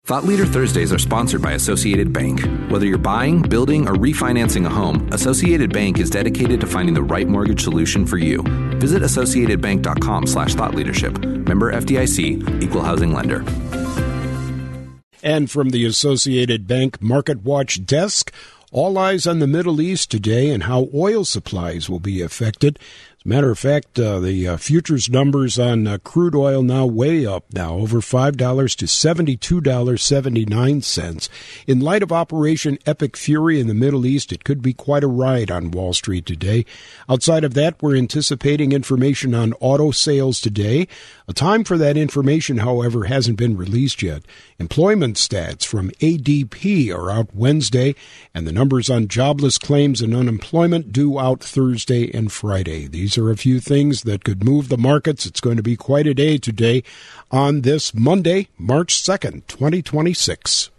Thought Leader Thursdays are sponsored by Associated Bank. Whether you're buying, building, or refinancing a home, Associated Bank is dedicated to finding the right mortgage solution for you. Visit associatedbank.com/thoughtleadership. Member FDIC, Equal Housing Lender. And from the Associated Bank Market Watch desk, all eyes on the Middle East today and how oil supplies will be affected. As a matter of fact, the futures numbers on crude oil now way up now, over $5 to $72.79. In light of Operation Epic Fury in the Middle East, it could be quite a ride on Wall Street today. Outside of that, we're anticipating information on auto sales today. A time for that information, however, hasn't been released yet. Employment stats from ADP are out Wednesday, and the numbers on jobless claims and unemployment due out Thursday and Friday. These are a few things that could move the markets. It's going to be quite a day today on this Monday, March 2nd, 2026.